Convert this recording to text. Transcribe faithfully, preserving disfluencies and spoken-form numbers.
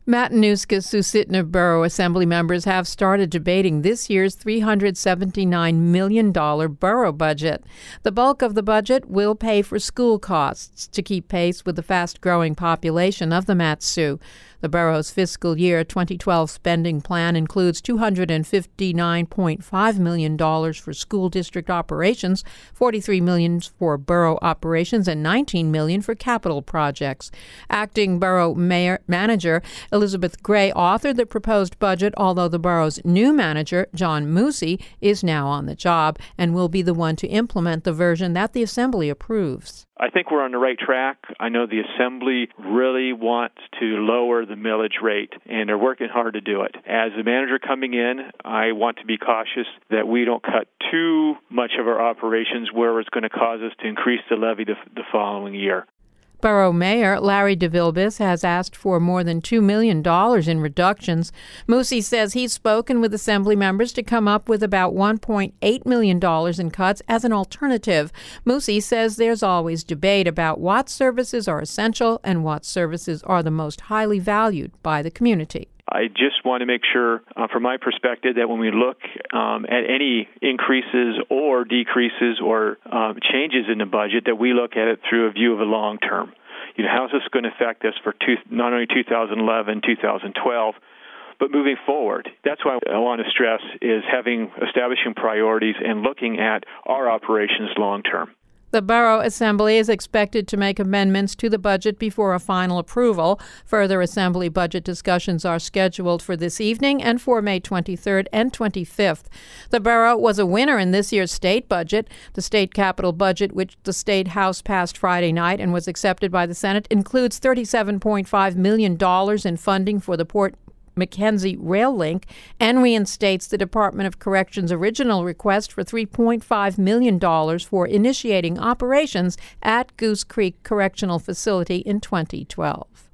Matanuska Susitna Borough Assembly members have started debating this year's three hundred seventy-nine million dollars borough budget. The bulk of the budget will pay for school costs to keep pace with the fast-growing population of the Mat-Su. The borough's fiscal year twenty twelve spending plan includes two hundred fifty-nine point five million dollars for school district operations, forty-three million dollars for borough operations, and nineteen million dollars for capital projects. Acting borough mayor manager Elizabeth Gray authored the proposed budget, although the borough's new manager, John Moosey, is now on the job and will be the one to implement the version that the Assembly approves. I think we're on the right track. I know the Assembly really wants to lower the millage rate, and they're working hard to do it. As the manager coming in, I want to be cautious that we don't cut too much of our operations where it's going to cause us to increase the levy the, the following year. Borough Mayor Larry DeVilbiss has asked for more than two million dollars in reductions. Moosey says he's spoken with Assembly members to come up with about one point eight million dollars in cuts as an alternative. Moosey says there's always debate about what services are essential and what services are the most highly valued by the community. I just want to make sure, uh, from my perspective, that when we look um, at any increases or decreases or um, changes in the budget, that we look at it through a view of the long term. You know, how is this going to affect us for two, not only two thousand eleven, two thousand twelve, but moving forward? That's why I want to stress is having establishing priorities and looking at our operations long term. The Borough Assembly is expected to make amendments to the budget before a final approval. Further Assembly budget discussions are scheduled for this evening and for May twenty-third and twenty-fifth. The borough was a winner in this year's state budget. The state capital budget, which the State House passed Friday night and was accepted by the Senate, includes thirty-seven point five million dollars in funding for the Port Mackenzie Rail Link and reinstates the Department of Corrections' original request for three point five million dollars for initiating operations at Goose Creek Correctional Facility in twenty twelve.